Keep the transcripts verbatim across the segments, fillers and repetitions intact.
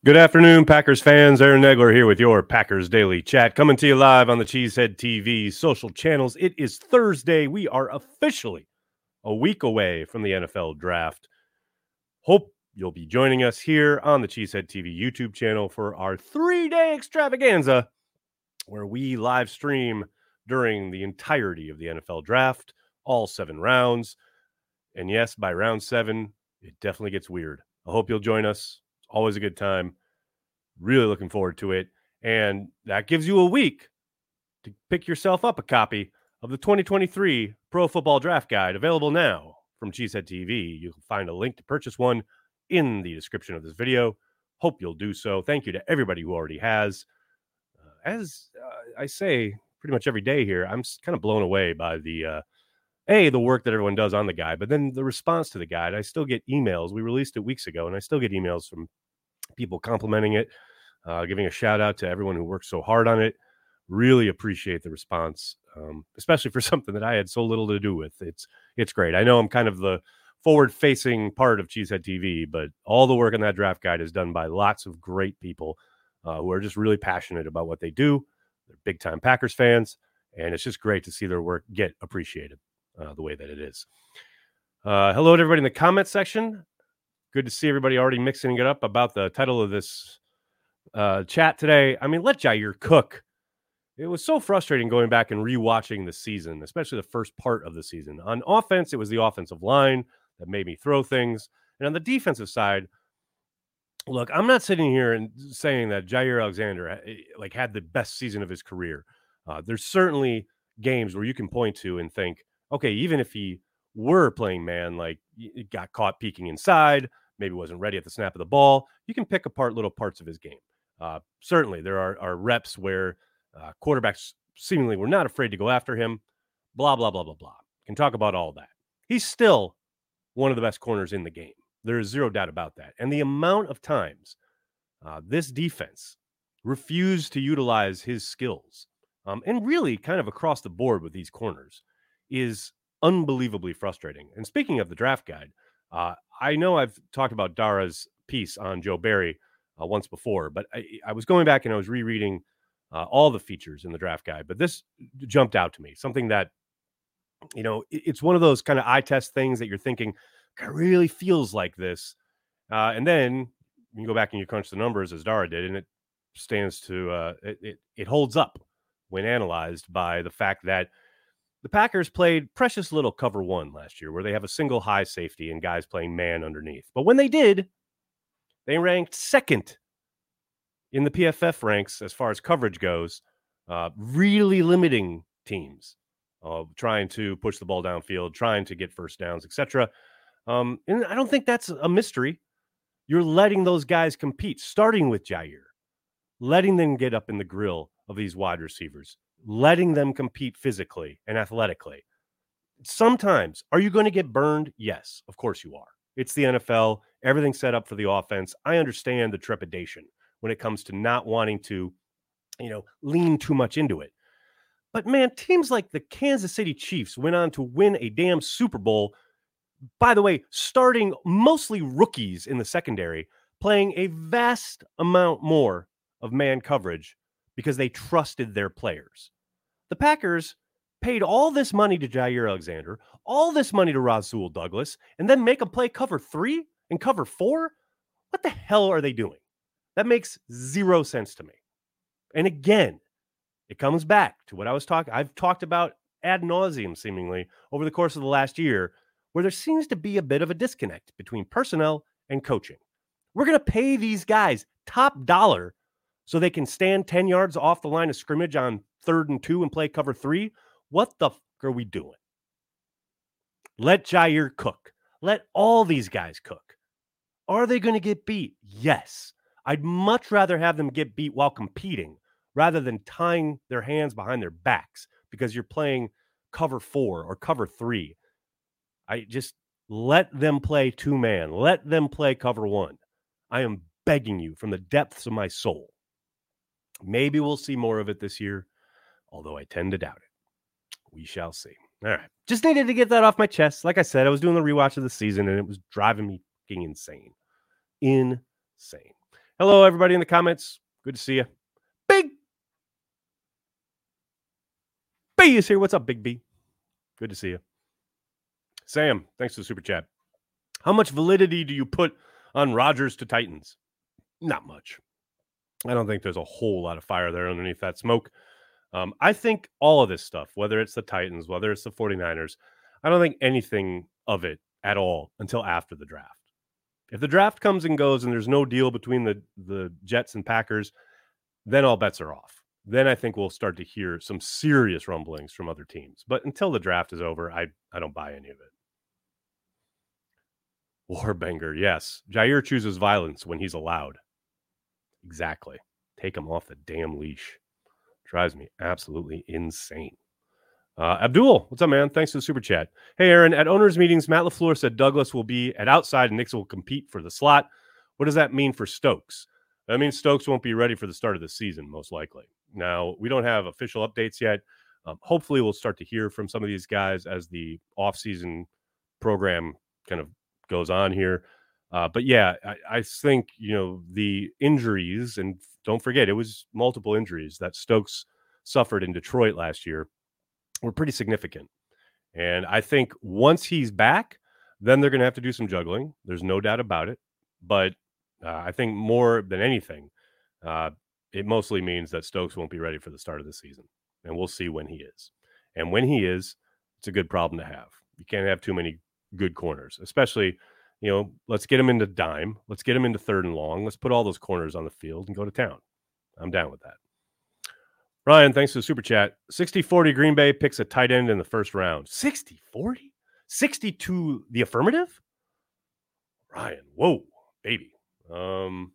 Good afternoon, Packers fans. Aaron Negler here with your Packers Daily Chat, coming to you live on the Cheesehead T V social channels. It is Thursday. We are officially a week away from the N F L draft. Hope you'll be joining us here on the Cheesehead T V YouTube channel for our three-day extravaganza, where we live stream during the entirety of the N F L draft, all seven rounds. And yes, by round seven, it definitely gets weird. I hope you'll join us. Always a good time. Really looking forward to it. And that gives you a week to pick yourself up a copy of the twenty twenty-three Pro Football Draft Guide, available now from Cheesehead T V. You'll find a link to purchase one in the description of this video. Hope you'll do so. Thank you to everybody who already has. Uh, as uh, I say pretty much every day here, I'm kind of blown away by the uh, A, the work that everyone does on the guide, but then the response to the guide. I still get emails. We released it weeks ago, and I still get emails from people complimenting it, uh, giving a shout out to everyone who worked so hard on it. Really appreciate the response, um, especially for something that I had so little to do with. It's it's great. I know I'm kind of the forward-facing part of Cheesehead T V, but all the work on that draft guide is done by lots of great people uh, who are just really passionate about what they do. They're big-time Packers fans, and it's just great to see their work get appreciated uh, the way that it is. Uh, hello to everybody in the comment section. Good to see everybody already mixing it up about the title of this uh, chat today. I mean, let Jair cook. It was so frustrating going back and rewatching the season, especially the first part of the season. On offense, it was the offensive line that made me throw things. And on the defensive side, look, I'm not sitting here and saying that Jair Alexander like had the best season of his career. Uh, there's certainly games where you can point to and think, okay, even if he were playing man, like it got caught peeking inside, maybe wasn't ready at the snap of the ball, you can pick apart little parts of his game. Uh, certainly, there are, are reps where uh, quarterbacks seemingly were not afraid to go after him, blah, blah, blah, blah, blah. Can talk about all that. He's still one of the best corners in the game. There is zero doubt about that. And the amount of times uh, this defense refused to utilize his skills, um, and really kind of across the board with these corners, is unbelievably frustrating. And speaking of the draft guide, uh, I know I've talked about Dara's piece on Joe Barry uh, once before, but I, I was going back and I was rereading uh, all the features in the draft guide. But this jumped out to me, something that, you know, it, it's one of those kind of eye test things that you're thinking, it really feels like this. Uh, and then you go back and you crunch the numbers as Dara did, and it stands to, uh, it, it, it holds up when analyzed by the fact that the Packers played precious little cover one last year, where they have a single high safety and guys playing man underneath. But when they did, they ranked second in the P F F ranks as far as coverage goes, uh, really limiting teams, uh, trying to push the ball downfield, trying to get first downs, et cetera. Um, and I don't think that's a mystery. You're letting those guys compete, starting with Jair, letting them get up in the grill of these wide receivers, letting them compete physically and athletically. Sometimes, are you going to get burned? Yes, of course you are. It's the N F L. Everything's set up for the offense. I understand the trepidation when it comes to not wanting to, you know, lean too much into it. But man, teams like the Kansas City Chiefs went on to win a damn Super Bowl, by the way, starting mostly rookies in the secondary, playing a vast amount more of man coverage because they trusted their players. The Packers paid all this money to Jair Alexander, all this money to Rasul Douglas, and then make them play cover three and cover four? What the hell are they doing? That makes zero sense to me. And again, it comes back to what I was talking, I've talked about ad nauseum seemingly over the course of the last year, where there seems to be a bit of a disconnect between personnel and coaching. We're going to pay these guys top dollar so they can stand ten yards off the line of scrimmage on third and two and play cover three. What the fuck are we doing? Let Jair cook. Let all these guys cook. Are they going to get beat? Yes. I'd much rather have them get beat while competing rather than tying their hands behind their backs because you're playing cover four or cover three. I just let them play two man. Let them play cover one. I am begging you from the depths of my soul. Maybe we'll see more of it this year, although I tend to doubt it. We shall see. All right. Just needed to get that off my chest. Like I said, I was doing the rewatch of the season, and it was driving me fucking insane. Insane. Hello, everybody in the comments. Good to see you. Big B is here. What's up, Big B? Good to see you. Sam, thanks for the super chat. How much validity do you put on Rodgers to Titans? Not much. I don't think there's a whole lot of fire there underneath that smoke. Um, I think all of this stuff, whether it's the Titans, whether it's the 49ers, I don't think anything of it at all until after the draft. If the draft comes and goes and there's no deal between the, the Jets and Packers, then all bets are off. Then I think we'll start to hear some serious rumblings from other teams. But until the draft is over, I, I don't buy any of it. Warbanger, yes. Jair chooses violence when he's allowed. Exactly. Take him off the damn leash. Drives me absolutely insane. Uh, Abdul, what's up, man? Thanks for the super chat. Hey, Aaron, at owners' meetings, Matt LaFleur said Douglas will be at outside and Nix will compete for the slot. What does that mean for Stokes? That means Stokes won't be ready for the start of the season, most likely. Now, we don't have official updates yet. Um, hopefully, we'll start to hear from some of these guys as the offseason program kind of goes on here. Uh, but yeah, I, I think, you know, the injuries, and don't forget, it was multiple injuries that Stokes suffered in Detroit last year, were pretty significant. And I think once he's back, then they're going to have to do some juggling. There's no doubt about it. But uh, I think more than anything, uh, it mostly means that Stokes won't be ready for the start of the season. And we'll see when he is. And when he is, it's a good problem to have. You can't have too many good corners, especially, you know, let's get him into dime. Let's get him into third and long. Let's put all those corners on the field and go to town. I'm down with that. Ryan, thanks for the super chat. sixty forty Green Bay picks a tight end in the first round. sixty forty? sixty to the affirmative? Ryan, whoa, baby. Um,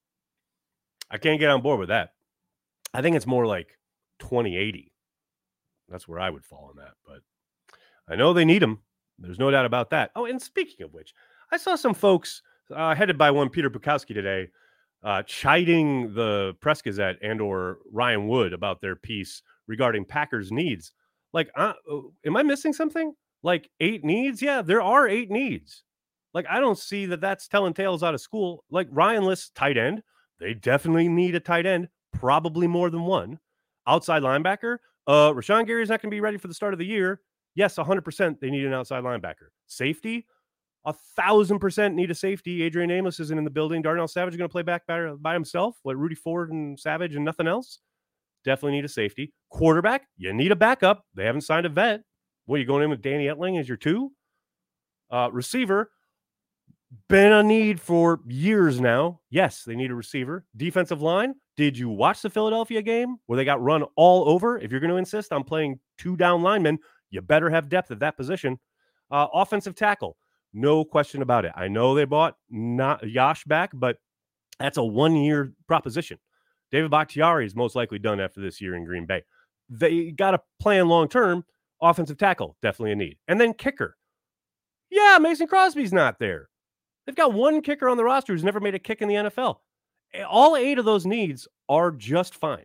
I can't get on board with that. I think it's more like twenty eighty. That's where I would fall on that. But I know they need him. There's no doubt about that. Oh, and speaking of which, I saw some folks uh, headed by one Peter Bukowski today uh, chiding the Press Gazette and or Ryan Wood about their piece regarding Packers needs. Like, uh, am I missing something? Like eight needs? Yeah, there are eight needs. Like, I don't see that that's telling tales out of school. Like, Ryan lists tight end. They definitely need a tight end, probably more than one. Outside linebacker. Uh, Rashawn Gary is not going to be ready for the start of the year. Yes, one hundred percent they need an outside linebacker. Safety, a thousand percent need a safety. Adrian Amos isn't in the building. Darnell Savage is going to play back by, by himself. What, Rudy Ford and Savage and nothing else? Definitely need a safety. Quarterback, you need a backup. They haven't signed a vet. What, are you going in with Danny Etling as your two? Uh, receiver, been a need for years now. Yes, they need a receiver. Defensive line, did you watch the Philadelphia game where they got run all over? If you're going to insist on playing two down linemen, you better have depth at that position. Uh, offensive tackle, no question about it. I know they bought not Yash back, but that's a one-year proposition. David Bakhtiari is most likely done after this year in Green Bay. They got a plan long-term. Offensive tackle, definitely a need. And then kicker. Yeah, Mason Crosby's not there. They've got one kicker on the roster who's never made a kick in the N F L. All eight of those needs are just fine.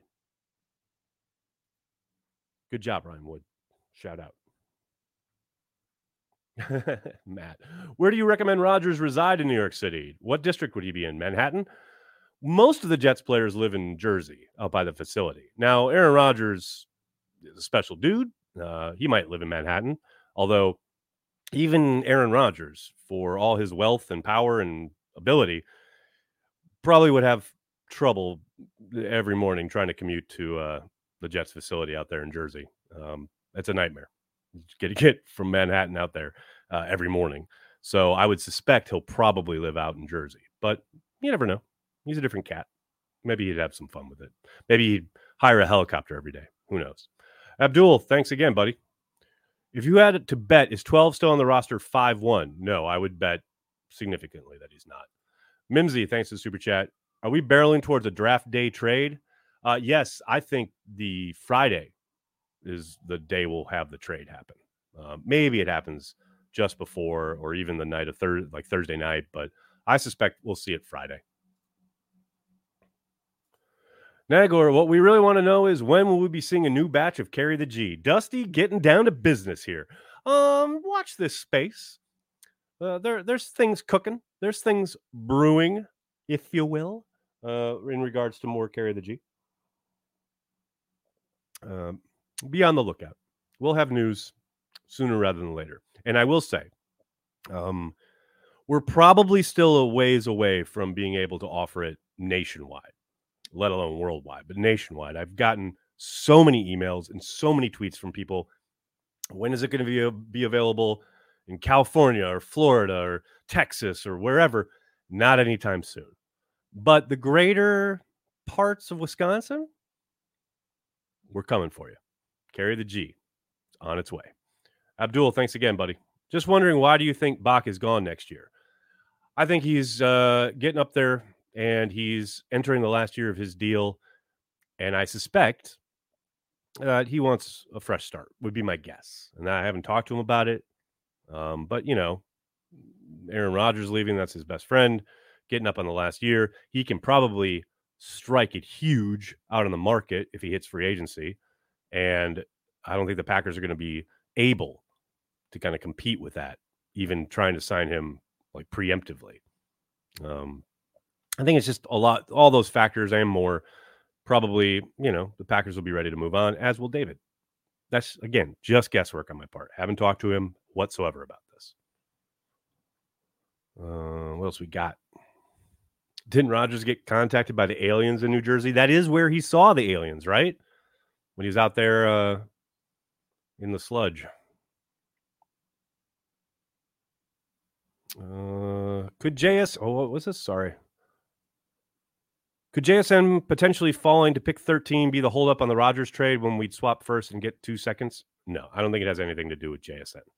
Good job, Ryan Wood. Shout out. Matt, where do you recommend Rodgers reside in New York City? What district would he be in? Manhattan? Most of the Jets players live in Jersey, out by the facility. Now, Aaron Rodgers is a special dude. Uh, he might live in Manhattan, although even Aaron Rodgers, for all his wealth and power and ability, probably would have trouble every morning trying to commute to uh, the Jets facility out there in Jersey. Um, it's a nightmare. Get get from Manhattan out there uh, every morning. So I would suspect he'll probably live out in Jersey, but you never know. He's a different cat. Maybe he'd have some fun with it. Maybe he'd hire a helicopter every day. Who knows? Abdul, thanks again, buddy. If you had to bet, is twelve still on the roster five one? No, I would bet significantly that he's not. Mimsy, thanks to the super chat. Are we barreling towards a draft day trade? Uh, yes, I think the Friday is the day we'll have the trade happen. Uh, maybe it happens just before or even the night of Thursday, like Thursday night, but I suspect we'll see it Friday. Nagor, what we really want to know is when will we be seeing a new batch of Carry the G? Dusty getting down to business here. Um, watch this space. Uh, there, there's things cooking. There's things brewing, if you will. uh, in regards to more Carry the G. Um, be on the lookout. We'll have news sooner rather than later. And I will say, um, we're probably still a ways away from being able to offer it nationwide, let alone worldwide, but nationwide. I've gotten so many emails and so many tweets from people. When is it going to be, be available in California or Florida or Texas or wherever? Not anytime soon. But the greater parts of Wisconsin, we're coming for you. Carry the G. It's on its way. Abdul, thanks again, buddy. Just wondering, why do you think Bach is gone next year? I think he's uh, getting up there, and he's entering the last year of his deal. And I suspect uh, he wants a fresh start, would be my guess. And I haven't talked to him about it. Um, but, you know, Aaron Rodgers leaving, that's his best friend, getting up on the last year. He can probably strike it huge out on the market if he hits free agency. And I don't think the Packers are going to be able to kind of compete with that, even trying to sign him like preemptively. Um, I think it's just a lot, all those factors and more. Probably, you know, the Packers will be ready to move on, as will David. That's, again, just guesswork on my part. Haven't talked to him whatsoever about this. Uh, what else we got? Didn't Rodgers get contacted by the aliens in New Jersey? That is where he saw the aliens, right? When he was out there uh, in the sludge. Uh, could J S... Oh, what was this? Sorry. Could J S N potentially falling to pick thirteen be the holdup on the Rodgers trade when we'd swap first and get two seconds? No, I don't think it has anything to do with J S N.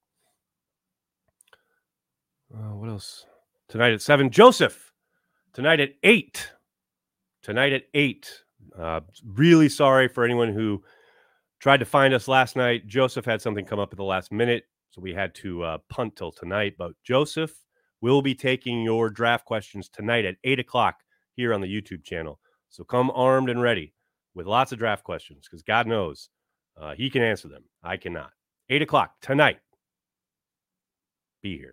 Uh, what else? Tonight at seven. Joseph. Tonight at eight. Tonight at eight. Uh, really sorry for anyone who tried to find us last night. Joseph had something come up at the last minute, so we had to uh, punt till tonight. But Joseph will be taking your draft questions tonight at eight o'clock here on the YouTube channel. So come armed and ready with lots of draft questions, because God knows uh, he can answer them. I cannot. eight o'clock tonight. Be here.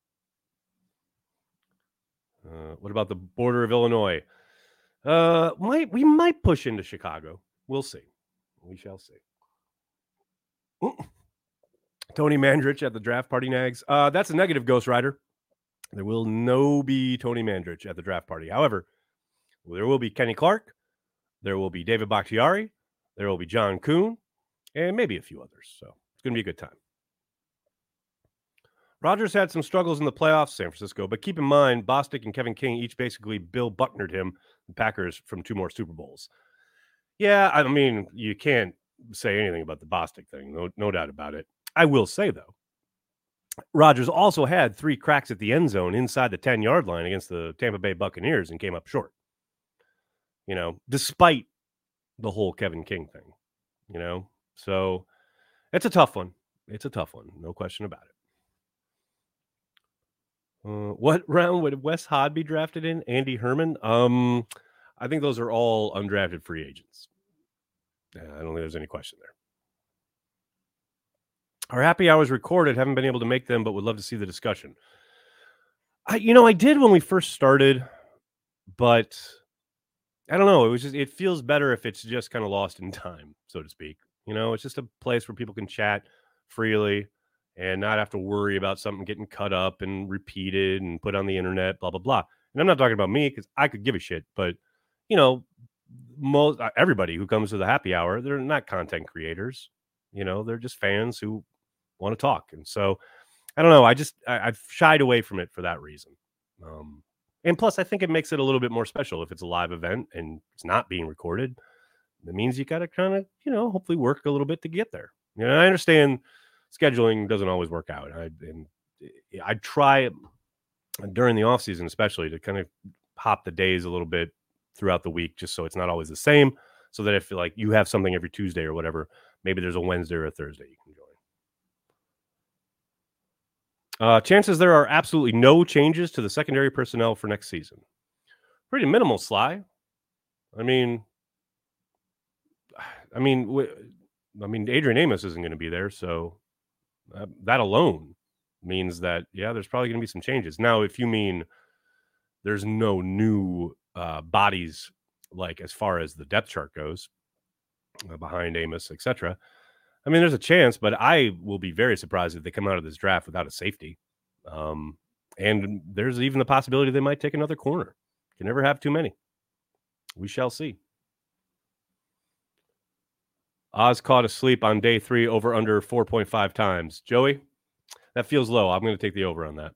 Uh, what about the border of Illinois? Uh, might we might push into Chicago. We'll see. We shall see. Ooh. Tony Mandrich at the draft party nags. Uh, that's a negative, Ghost Rider. There will no be Tony Mandrich at the draft party. However, there will be Kenny Clark. There will be David Bakhtiari. There will be John Kuhn, and maybe a few others. So it's going to be a good time. Rodgers had some struggles in the playoffs, San Francisco, but keep in mind, Bostic and Kevin King each basically Bill Bucknered him, the Packers, from two more Super Bowls. Yeah, I mean, you can't say anything about the Bostic thing. No, no doubt about it. I will say, though, Rodgers also had three cracks at the end zone inside the ten-yard line against the Tampa Bay Buccaneers and came up short. You know, despite the whole Kevin King thing, you know. So it's a tough one. It's a tough one. No question about it. Uh, what round would Wes Hod be drafted in? Andy Herman? Um, I think those are all undrafted free agents. Uh, I don't think there's any question there. Our happy hours recorded. Haven't been able to make them, but would love to see the discussion. I, you know, I did when we first started, but I don't know. It was just, it feels better if it's just kind of lost in time, so to speak. You know, it's just a place where people can chat freely and not have to worry about something getting cut up and repeated and put on the internet, blah, blah, blah. And I'm not talking about me, because I could give a shit, but, you know, most everybody who comes to the happy hour, they're not content creators. You know, they're just fans who want to talk. And so, I don't know. I just, I, I've shied away from it for that reason. Um, and plus, I think it makes it a little bit more special if it's a live event and it's not being recorded. That means you got to kind of, you know, hopefully work a little bit to get there. You know, I understand scheduling doesn't always work out. I and I try during the off season, especially, to kind of hop the days a little bit throughout the week, just so it's not always the same. So that if like you have something every Tuesday or whatever, maybe there's a Wednesday or a Thursday you can join. Uh, chances there are absolutely no changes to the secondary personnel for next season. Pretty minimal, Sly. I mean, I mean, w- I mean, Adrian Amos isn't going to be there, so uh, that alone means that, yeah, there's probably going to be some changes. Now, if you mean there's no new uh, bodies, like as far as the depth chart goes, uh, behind Amos, et cetera. I mean, there's a chance, but I will be very surprised if they come out of this draft without a safety. Um, and there's even the possibility they might take another corner. Can never have too many. We shall see. Oz caught asleep on day three, over under four point five times. Joey, that feels low. I'm going to take the over on that.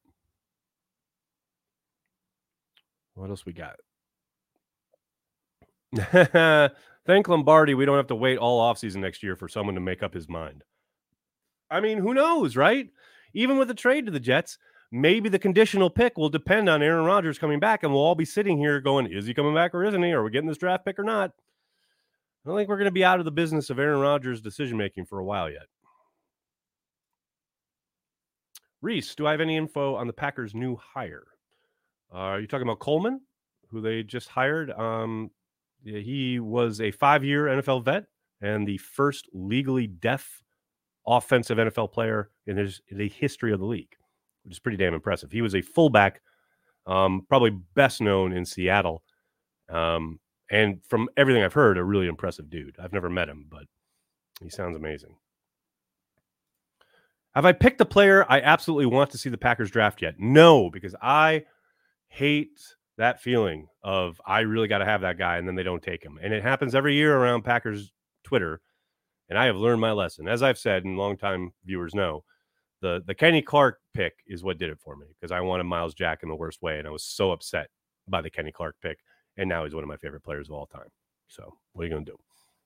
What else we got? Thank Lombardi. We don't have to wait all offseason next year for someone to make up his mind. I mean, who knows, right? Even with the trade to the Jets, maybe the conditional pick will depend on Aaron Rodgers coming back, and we'll all be sitting here going, is he coming back or isn't he? Are we getting this draft pick or not? I don't think we're going to be out of the business of Aaron Rodgers' decision-making for a while yet. Reese, do I have any info on the Packers' new hire? Uh, are you talking about Coleman, who they just hired? Um, yeah, he was a five-year N F L vet and the first legally deaf offensive N F L player in, his, in the history of the league, which is pretty damn impressive. He was a fullback, um, probably best known in Seattle. Um, and from everything I've heard, a really impressive dude. I've never met him, but he sounds amazing. Have I picked a player I absolutely want to see the Packers draft yet? No, because I hate that feeling of I really got to have that guy and then they don't take him. And it happens every year around Packers Twitter. And I have learned my lesson. As I've said, and longtime viewers know, the, the Kenny Clark pick is what did it for me because I wanted Myles Jack in the worst way. And I was so upset by the Kenny Clark pick. And now he's one of my favorite players of all time. So what are you going to do?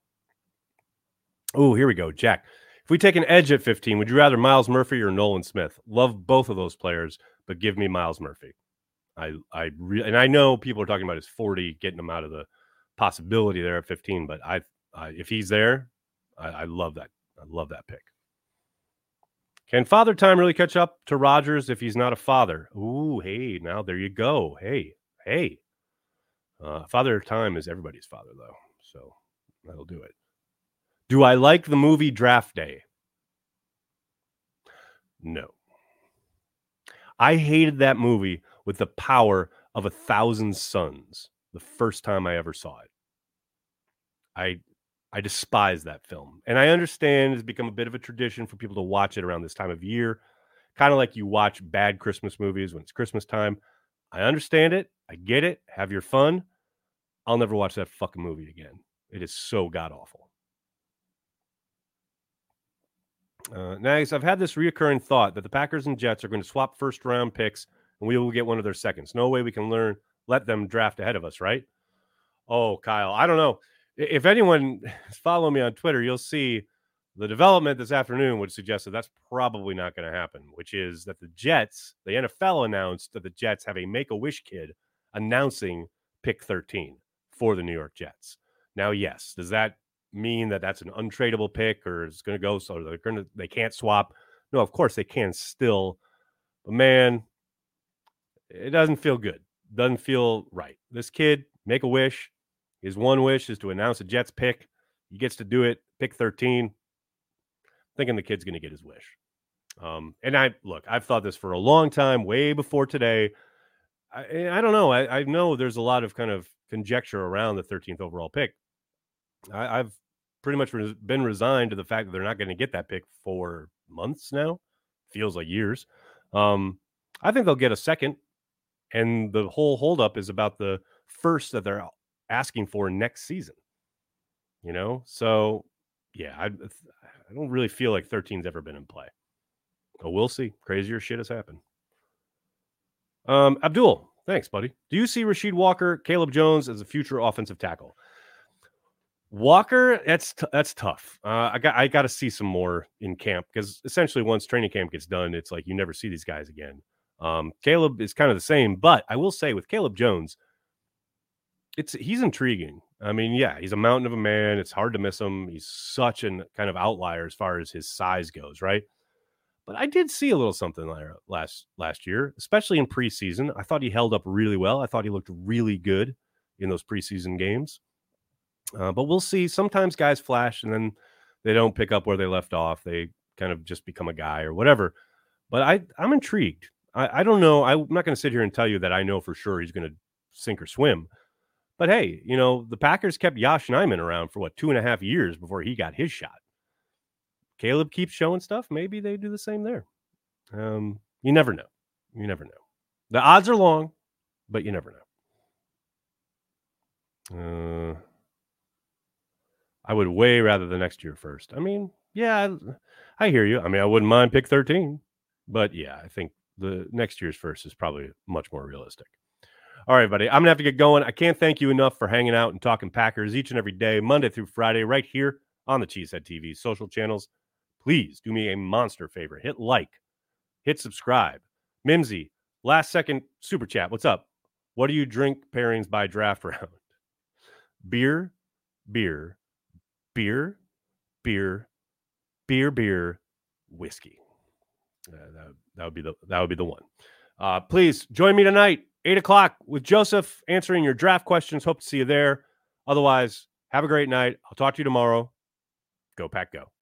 Oh, here we go. Jack, if we take an edge at fifteen, would you rather Myles Murphy or Nolan Smith? Love both of those players, but give me Myles Murphy. I, I re- and I know people are talking about his forty, getting him out of the possibility there at fifteen, but I, I if he's there, I, I love that. I love that pick. Can Father Time really catch up to Rodgers if he's not a father? Ooh, hey, now there you go. Hey, hey. Uh, Father Time is everybody's father, though, so that'll do it. Do I like the movie Draft Day? No. I hated that movie with the power of a thousand suns the first time I ever saw it. I I despise that film. And I understand it's become a bit of a tradition for people to watch it around this time of year. Kind of like you watch bad Christmas movies when it's Christmas time. I understand it. I get it. Have your fun. I'll never watch that fucking movie again. It is so god-awful. Uh, next, I've had this reoccurring thought that the Packers and Jets are going to swap first-round picks, and we will get one of their seconds. No way we can learn, let them draft ahead of us, right? Oh, Kyle, I don't know. If anyone follow me on Twitter, you'll see the development this afternoon would suggest that that's probably not going to happen, which is that the Jets, the N F L announced that the Jets have a Make-A-Wish kid announcing pick thirteen for the New York Jets. Now, yes, does that mean that that's an untradeable pick or it's going to go so they're going to they can't swap? No, of course they can still. But man, it doesn't feel good. Doesn't feel right. This kid, make a wish. His one wish is to announce a Jets pick. He gets to do it. Pick thirteen. Thinking the kid's going to get his wish. Um, and I look, I've thought this for a long time, way before today. I, I don't know. I, I know there's a lot of kind of conjecture around the thirteenth overall pick. I, I've pretty much res- been resigned to the fact that they're not going to get that pick for months now. Feels like years. Um, I think they'll get a second. And the whole holdup is about the first that they're asking for next season. You know? So, yeah, I, I don't really feel like thirteen's ever been in play. But we'll see. Crazier shit has happened. Um, Abdul, thanks, buddy. Do you see Rasheed Walker, Caleb Jones as a future offensive tackle? Walker, that's t- that's tough. Uh, I got I got to see some more in camp because essentially once training camp gets done, it's like you never see these guys again. Um, Caleb is kind of the same, but I will say with Caleb Jones, it's he's intriguing. I mean, yeah, he's a mountain of a man. It's hard to miss him. He's such an kind of outlier as far as his size goes, right? But I did see a little something there last last year, especially in preseason. I thought he held up really well. I thought he looked really good in those preseason games. Uh, but we'll see. Sometimes guys flash and then they don't pick up where they left off. They kind of just become a guy or whatever. But I, I'm intrigued. I, I don't know. I'm not going to sit here and tell you that I know for sure he's going to sink or swim. But hey, you know, the Packers kept Josh Nijman around for what, two and a half years before he got his shot. Caleb keeps showing stuff. Maybe they do the same there. Um, you never know. You never know. The odds are long, but you never know. Uh, I would way rather the next year first. I mean, yeah, I, I hear you. I mean, I wouldn't mind pick thirteen, but yeah, I think the next year's first is probably much more realistic. All right, buddy, I'm going to have to get going. I can't thank you enough for hanging out and talking Packers each and every day, Monday through Friday, right here on the Cheesehead T V social channels. Please do me a monster favor. Hit like, hit subscribe. Mimsy, last second super chat. What's up? What do you drink pairings by draft round? Beer, beer, beer, beer, beer, beer, whiskey. Uh, that, that would be the that would be the one. Uh, please join me tonight, eight o'clock, with Joseph answering your draft questions. Hope to see you there. Otherwise, have a great night. I'll talk to you tomorrow. Go Pack Go.